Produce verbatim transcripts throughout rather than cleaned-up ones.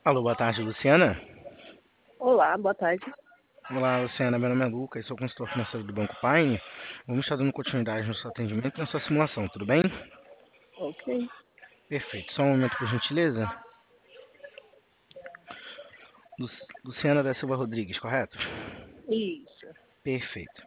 Alô, boa tarde, Luciana. Olá, boa tarde. Olá, Luciana. Meu nome é Lucas, sou consultor financeiro do Banco Paine. Vamos estar dando continuidade no seu atendimento e na sua simulação, tudo bem? Ok. Perfeito. Só um momento, por gentileza. Lu- Luciana da Silva Rodrigues, correto? Isso. Perfeito.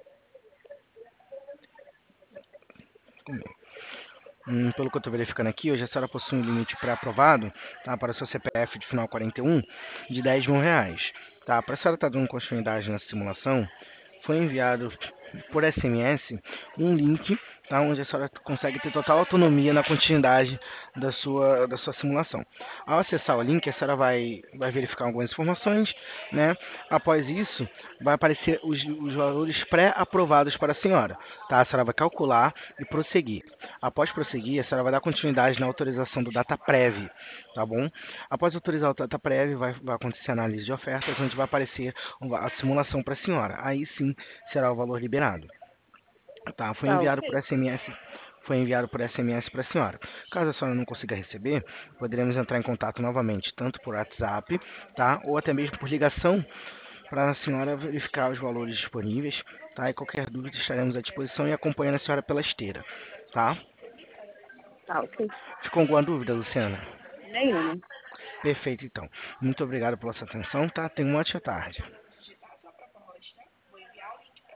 Comigo. Hum, pelo que eu estou verificando aqui, hoje a senhora possui um limite pré-aprovado, tá, para o seu C P F de final quarenta e um de dez mil reais. Tá, para a senhora estar dando continuidade na simulação, foi enviado por S M S um link, tá, onde a senhora consegue ter total autonomia na continuidade da sua, da sua simulação. Ao acessar o link, a senhora vai, vai verificar algumas informações, né? Após isso, vai aparecer os, os valores pré-aprovados para a senhora. Tá? A senhora vai calcular e prosseguir. Após prosseguir, a senhora vai dar continuidade na autorização do DataPrev, tá bom? Após autorizar o DataPrev, vai, vai acontecer a análise de ofertas, onde vai aparecer a simulação para a senhora. Aí sim será o valor liberado. Tá? Foi Tá, enviado por ok. S M S. Foi enviado por S M S para a senhora. Caso a senhora não consiga receber, poderemos entrar em contato novamente, tanto por WhatsApp, tá? Ou até mesmo por ligação, para a senhora verificar os valores disponíveis, tá? E qualquer dúvida estaremos à disposição e acompanhando a senhora pela esteira, tá? Tá, ok. Ficou alguma dúvida, Luciana? Nenhuma. Perfeito, então. Muito obrigado pela sua atenção, tá? Tenha uma ótima tarde.